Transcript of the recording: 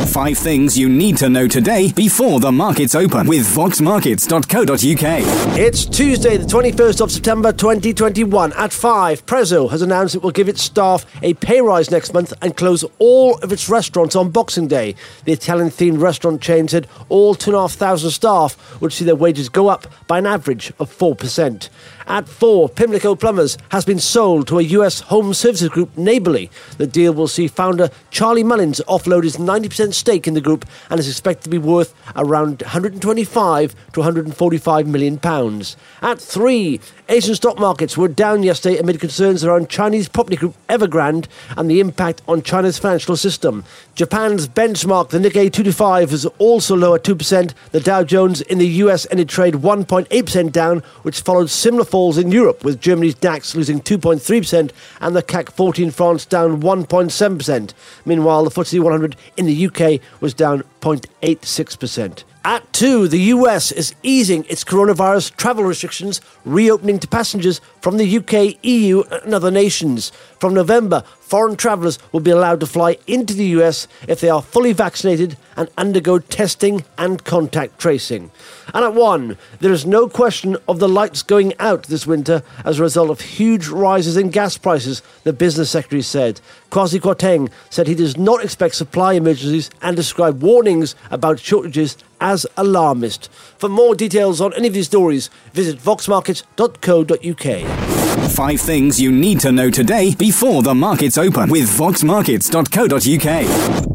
5 things you need to know today before the markets open with voxmarkets.co.uk. It's Tuesday, the 21st of September 2021. At 5, Prezzo has announced it will give its staff a pay rise next month and close all of its restaurants on Boxing Day. The Italian-themed restaurant chain said all 2,500 staff would see their wages go up by an average of 4%. At 4, Pimlico Plumbers has been sold to a US home services group, Neighbourly. The deal will see founder Charlie Mullins offload his 90% stake in the group and is expected to be worth around £125 to £145 million. At 3, Asian stock markets were down yesterday amid concerns around Chinese property group Evergrande and the impact on China's financial system. Japan's benchmark, the Nikkei 225, is also lower 2%. The Dow Jones in the US ended trade 1.8% down, which followed similar falls in Europe, with Germany's DAX losing 2.3% and the CAC 40 in France down 1.7%. Meanwhile, the FTSE 100 in the UK was down 0.86%. At 2, the US is easing its coronavirus travel restrictions, reopening to passengers from the UK, EU and other nations. From November, foreign travellers will be allowed to fly into the US if they are fully vaccinated and undergo testing and contact tracing. And at 1, there is no question of the lights going out this winter as a result of huge rises in gas prices, the business secretary said. Kwasi Kwarteng said he does not expect supply emergencies and described warnings about shortages as alarmist. For more details on any of these stories, visit voxmarkets.co.uk. 5 things you need to know today before the markets open with voxmarkets.co.uk.